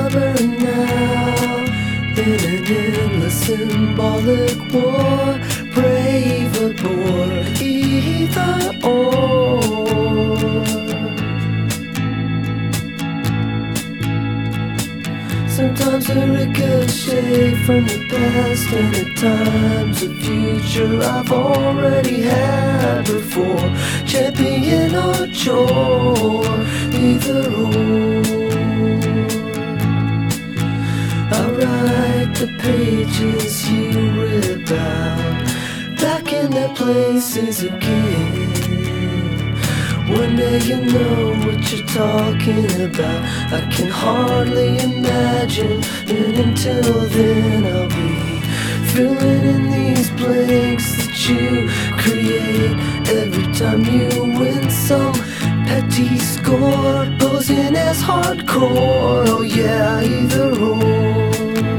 forever and now, in an endless symbolic war, brave or poor, either or. Sometimes a ricochet from the past, and at times a future I've already had before. Champion or chore, either or. I write the pages you rip out, back in their places again. One day you'll know what you're talking about. I can hardly imagine, and until then I'll be filling in these blanks that you create. Every time you win some petty score, posing as hardcore. Oh yeah, either or.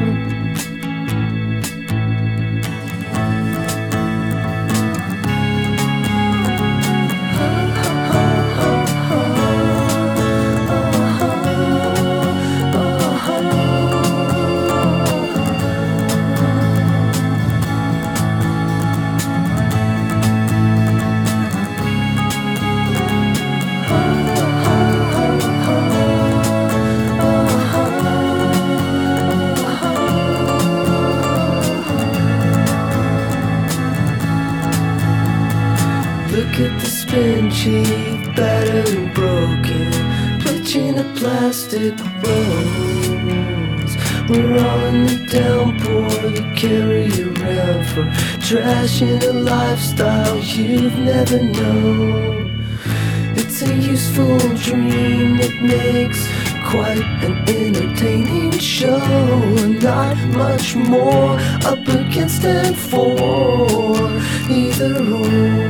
Look at the spin chief, battered and broken, bleaching a plastic rose. We're all in the downpour you carry around for trashing a lifestyle you've never known. It's a useful dream that makes quite an entertaining show. Not much more, up against and for, either or.